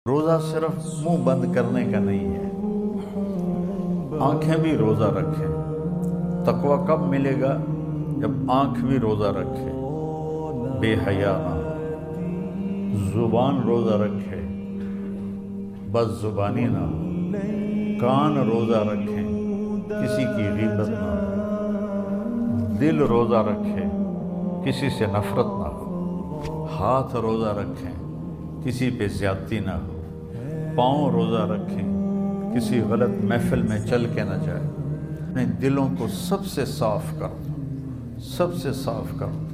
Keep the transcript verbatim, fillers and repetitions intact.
रोज़ा सिर्फ मुंह बंद करने का नहीं है, आंखें भी रोज़ा रखें। तकवा कब मिलेगा? जब आंख भी रोज़ा रखे, बेहया ना हो, ज़ुबान रोज़ा रखे, बस ज़ुबानी ना हो, कान रोज़ा रखें, किसी की ग़ीबत ना हो, दिल रोज़ा रखे, किसी से नफ़रत ना हो, हाथ रोज़ा रखें, किसी पे ज़्यादती ना हो, पाँव रोज़ा रखें, किसी गलत महफिल में चल के न जाए। अपने दिलों को सबसे साफ कर दो, सबसे साफ कर दो।